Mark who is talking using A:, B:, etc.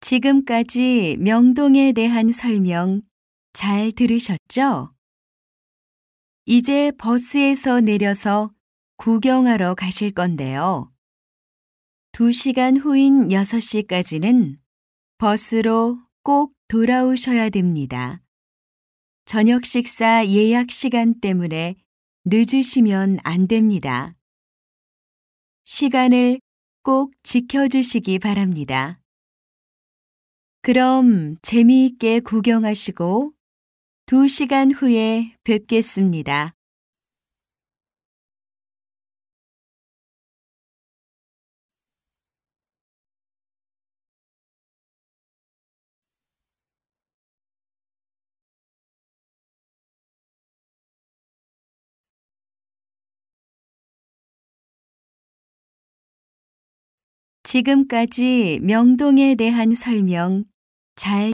A: 지금까지 명동에 대한 설명 잘 들으셨죠? 이제 버스에서 내려서 구경하러 가실 건데요. 2시간 후인 6시까지는 버스로 꼭 돌아오셔야 됩니다. 저녁 식사 예약 시간 때문에 늦으시면 안 됩니다. 시간을 꼭 지켜주시기 바랍니다. 그럼 재미있게 구경하시고 2시간 후에 뵙겠습니다. 지금까지 명동에 대한 설명 잘